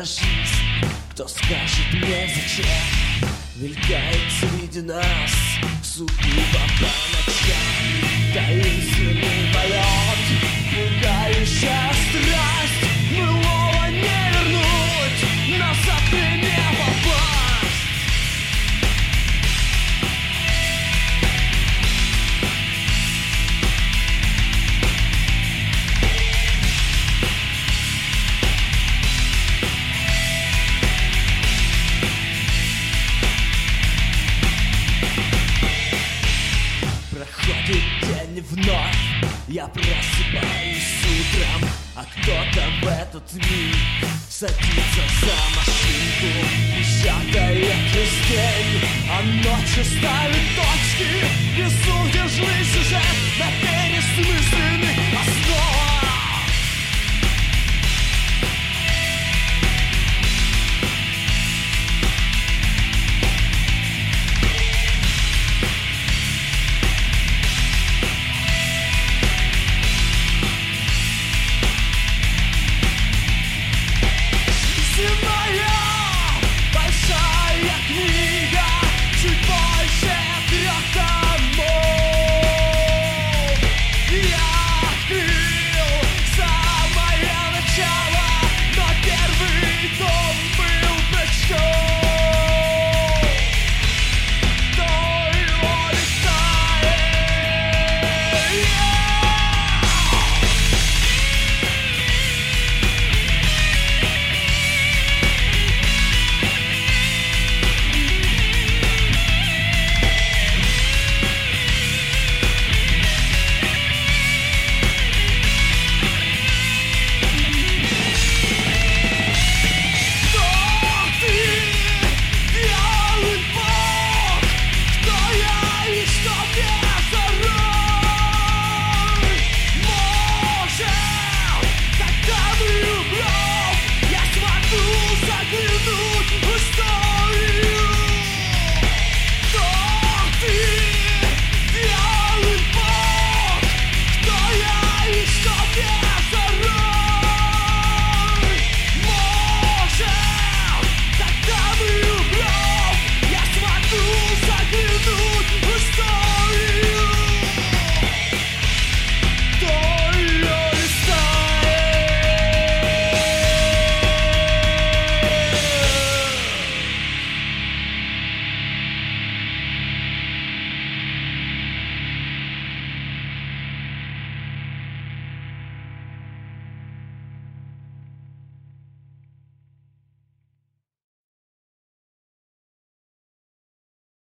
моя жизнь? Кто скажет мне зачем? Мелькает среди нас сугубо по ночам. Таинственный полет, пугающая страсть. Былого не вернуть, назад и не попасть. Проходит день вновь, я просыпаюсь утром, а кто-то в этот миг садится за машинку, печатает весь день, а ночью ставит точки, рисует сюжет на пересмысле.